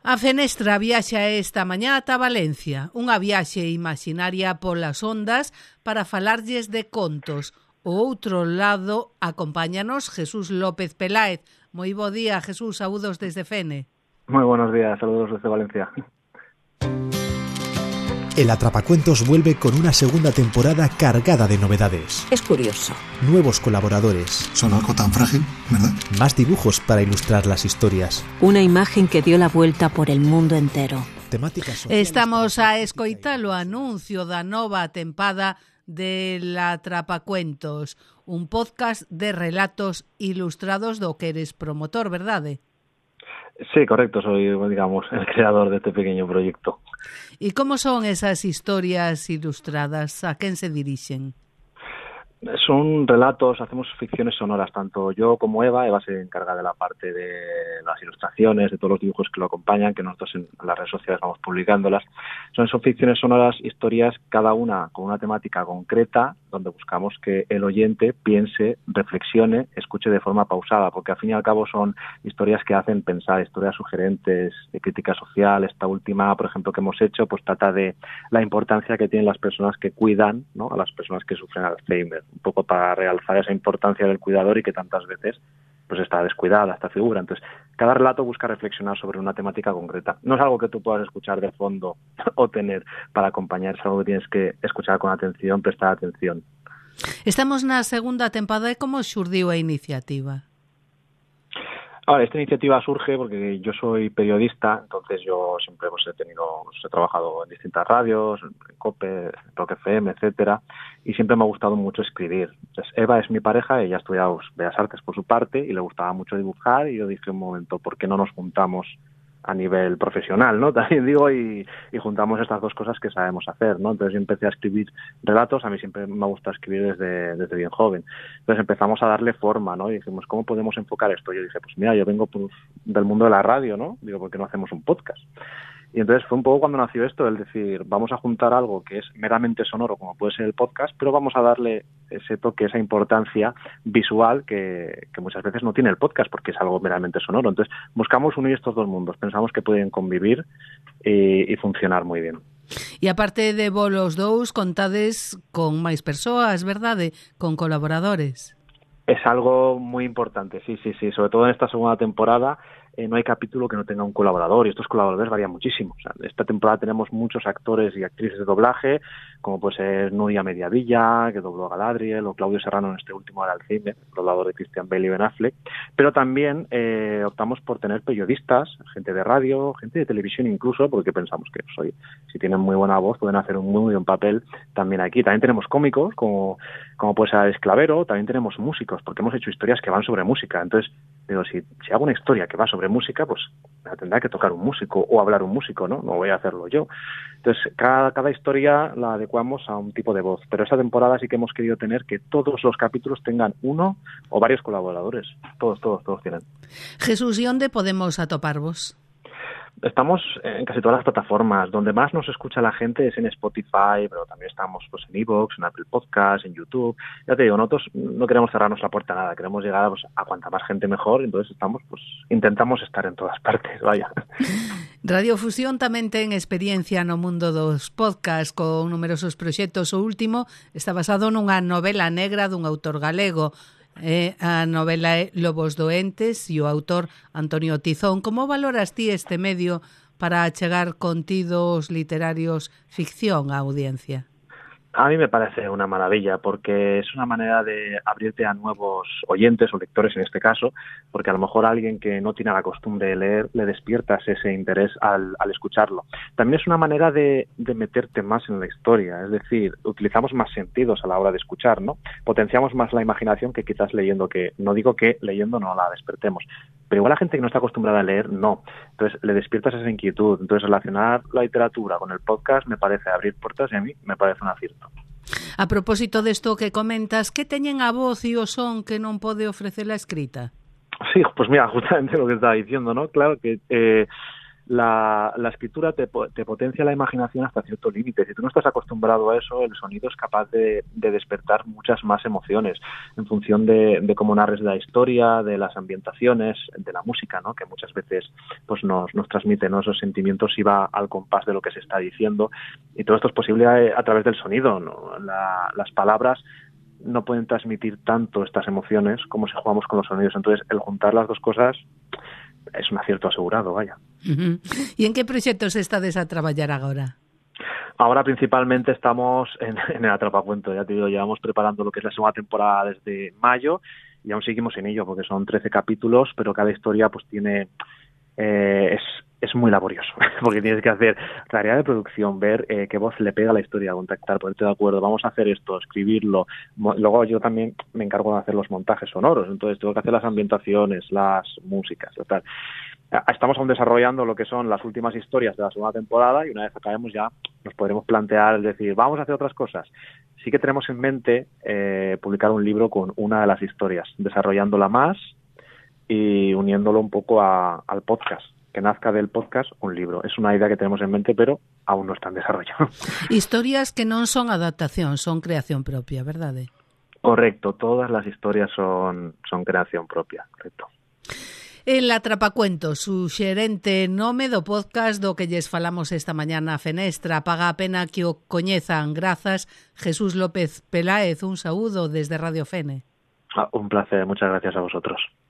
A Fenestra viaxa esta mañá ata Valencia, unha viaxe imaxinaria polas ondas para falarlles de contos. O outro lado acompáñanos Jesús López Peláez. Moi bo día, Jesús, saúdos desde Fene. Muy buenos días, saludos desde Valencia. El Atrapacuentos vuelve con una segunda temporada cargada de novedades. Es curioso. Nuevos colaboradores. Son algo tan frágil, ¿verdad? Más dibujos para ilustrar las historias. Una imagen que dio la vuelta por el mundo entero. Temáticas Estamos a escoitar o anuncio da nova tempada del Atrapacuentos, un podcast de relatos ilustrados do que eres promotor, verdade? Sí, correcto, soy, digamos, el creador de este pequeño proyecto. ¿Y cómo son esas historias ilustradas? ¿A quién se dirigen? Son relatos, hacemos ficciones sonoras, tanto yo como Eva. Eva se encarga de la parte de las ilustraciones, de todos los dibujos que lo acompañan, que nosotros en las redes sociales vamos publicándolas. Son ficciones sonoras, historias, cada una con una temática concreta, donde buscamos que el oyente piense, reflexione, escuche de forma pausada, porque al fin y al cabo son historias que hacen pensar, historias sugerentes, de crítica social. Esta última, por ejemplo, que hemos hecho, pues trata de la importancia que tienen las personas que cuidan, ¿no?, a las personas que sufren Alzheimer, un poco para realzar esa importancia del cuidador y que tantas veces pues está descuidada esta figura. Entonces, cada relato busca reflexionar sobre una temática concreta. No es algo que tú puedas escuchar de fondo o tener para acompañar, es algo que tienes que escuchar con atención, prestar atención. Estamos na segunda tempada e como xurdiu a iniciativa? Ahora, esta iniciativa surge porque yo soy periodista, entonces yo siempre he trabajado en distintas radios, en COPE, Rock FM, etcétera, y siempre me ha gustado mucho escribir. Entonces, Eva es mi pareja, ella ha estudiado Bellas Artes por su parte y le gustaba mucho dibujar, y yo dije un momento, ¿por qué no nos juntamos a nivel profesional, ¿no? También digo, y juntamos estas dos cosas que sabemos hacer, ¿no? Entonces yo empecé a escribir relatos, a mí siempre me gusta escribir desde bien joven. Entonces empezamos a darle forma, ¿no? Y dijimos, ¿cómo podemos enfocar esto? Yo dije, pues mira, yo vengo del mundo de la radio, ¿no? Digo, ¿por qué no hacemos un podcast? Y entonces fue un poco cuando nació esto, el decir, vamos a juntar algo que es meramente sonoro, como puede ser el podcast, pero vamos a darle ese toque, esa importancia visual que muchas veces no tiene el podcast, porque es algo meramente sonoro. Entonces buscamos unir estos dos mundos, pensamos que pueden convivir y funcionar muy bien. E aparte de vos los dous, contades con máis persoas, verdade? Con colaboradores. Es algo muy importante, sí, sobre todo en esta segunda temporada. No hay capítulo que no tenga un colaborador, y estos colaboradores varían muchísimo. O sea, esta temporada tenemos muchos actores y actrices de doblaje, como puede ser Nuria Mediavilla, que dobló a Galadriel, o Claudio Serrano en este último del Alcine, el doblador de Christian Bale y Ben Affleck. Pero también optamos por tener periodistas, gente de radio, gente de televisión incluso, porque pensamos que si tienen muy buena voz pueden hacer un muy buen papel también aquí. También tenemos cómicos, como puede ser Esclavero, también tenemos músicos, porque hemos hecho historias que van sobre música. Entonces, digo, si hago una historia que va sobre música, pues la tendrá que tocar un músico o hablar un músico, ¿no? No voy a hacerlo yo. Entonces, cada historia la adecuamos a un tipo de voz. Pero esta temporada sí que hemos querido tener que todos los capítulos tengan uno o varios colaboradores. Todos tienen. Jesús, ¿y dónde podemos atoparvos? Estamos en casi todas las plataformas. Donde más nos escucha la gente es en Spotify, pero también estamos pues en iVoox, en Apple Podcasts, en YouTube. Ya te digo, nosotros no queremos cerrarnos la puerta a nada, queremos llegar a cuanta más gente mejor, entonces intentamos estar en todas partes, vaya. Radiofusión tamén ten experiencia no mundo dos podcasts con numerosos proxectos. O último está basado nunha novela negra dun autor galego. A novela é Lobos Doentes e o autor Antonio Tizón. Como valoras ti este medio para achegar contidos literarios ficción á audiencia? A mí me parece una maravilla, porque es una manera de abrirte a nuevos oyentes o lectores en este caso, porque a lo mejor a alguien que no tiene la costumbre de leer le despiertas ese interés al escucharlo. También es una manera de meterte más en la historia, es decir, utilizamos más sentidos a la hora de escuchar, ¿no? Potenciamos más la imaginación que quizás leyendo, que no digo que leyendo no la despertemos, pero igual la gente que no está acostumbrada a leer, no. Entonces le despiertas esa inquietud. Entonces relacionar la literatura con el podcast me parece abrir puertas y a mí me parece un acierto. A propósito desto que comentas, que teñen a voz e o son que non pode ofrecer a escrita? Sí, pues mira, justamente lo que estaba diciendo, ¿no? Claro que la escritura te potencia la imaginación hasta cierto límite. Si tú no estás acostumbrado a eso, el sonido es capaz de despertar muchas más emociones en función de cómo narres la historia, de las ambientaciones, de la música, ¿no? Que muchas veces pues nos transmite, ¿no? Esos sentimientos y va al compás de lo que se está diciendo, y todo esto es posible a través del sonido, ¿no? Las palabras no pueden transmitir tanto estas emociones como si jugamos con los sonidos. Entonces, el juntar las dos cosas es un acierto asegurado, vaya. Uh-huh. ¿Y en qué proxectos estades a traballar agora? Ahora principalmente estamos en el Atrapacuento, ya te digo, llevamos preparando lo que es la segunda temporada desde mayo y aún seguimos en ello porque son 13 capítulos, pero cada historia pues tiene... es muy laborioso, porque tienes que hacer tarea de producción, ver qué voz le pega a la historia, contactar, ponerte de acuerdo, vamos a hacer esto, escribirlo. Luego yo también me encargo de hacer los montajes sonoros, entonces tengo que hacer las ambientaciones, las músicas, tal. Estamos aún desarrollando lo que son las últimas historias de la segunda temporada y una vez acabemos ya nos podremos plantear, es decir, vamos a hacer otras cosas. Sí que tenemos en mente publicar un libro con una de las historias, desarrollándola más y uniéndolo un poco al podcast, que nazca del podcast un libro. Es una idea que tenemos en mente, pero aún no está en desarrollo. Historias que non son adaptación, son creación propia, verdade? Correcto, todas las historias son creación propia, correcto. El Atrapacuentos, suxerente nome do podcast do que lles falamos esta mañá na Fenestra. Paga a pena que o coñezan. Grazas, Jesús López Peláez. Un saúdo desde Radio Fene. Un placer, muchas gracias a vosotros.